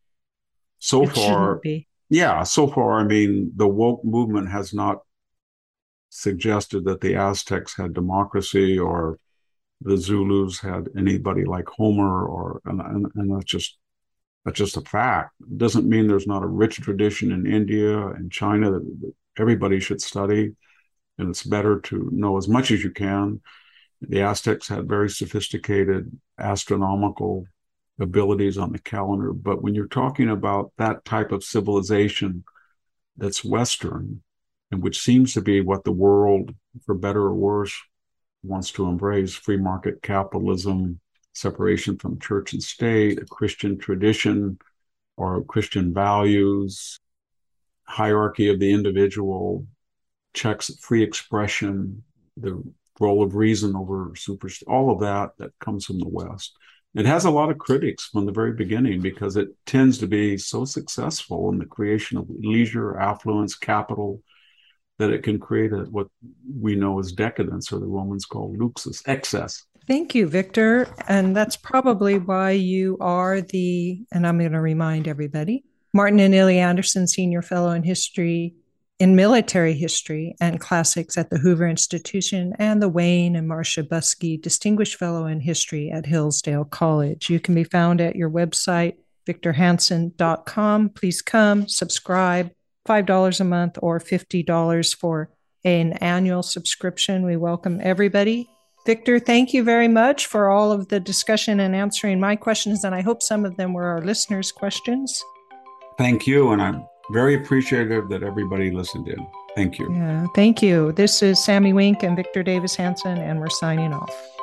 so far, I mean, the woke movement has not suggested that the Aztecs had democracy or the Zulus had anybody like Homer, and that's just a fact. It doesn't mean there's not a rich tradition in India and China that everybody should study, and it's better to know as much as you can. The Aztecs had very sophisticated astronomical abilities on the calendar, but when you're talking about that type of civilization that's Western, and which seems to be what the world, for better or worse, wants to embrace, free market capitalism, separation from church and state, a Christian tradition or Christian values, hierarchy of the individual, checks free expression, the role of reason over superstition, all of that comes from the West. It has a lot of critics from the very beginning because it tends to be so successful in the creation of leisure, affluence, capital, that it can create what we know as decadence, or the Romans called luxus, excess. Thank you, Victor. And that's probably why you are and I'm going to remind everybody, Martin and Illie Anderson Senior Fellow in Military History and Classics at the Hoover Institution, and the Wayne and Marcia Buskey Distinguished Fellow in History at Hillsdale College. You can be found at your website, victorhansen.com. Please come, subscribe, $5 a month or $50 for an annual subscription. We welcome everybody. Victor, thank you very much for all of the discussion and answering my questions, and I hope some of them were our listeners' questions. Thank you, and I'm very appreciative that everybody listened in. Thank you. Yeah, thank you. This is Sammy Wink and Victor Davis Hansen, and we're signing off.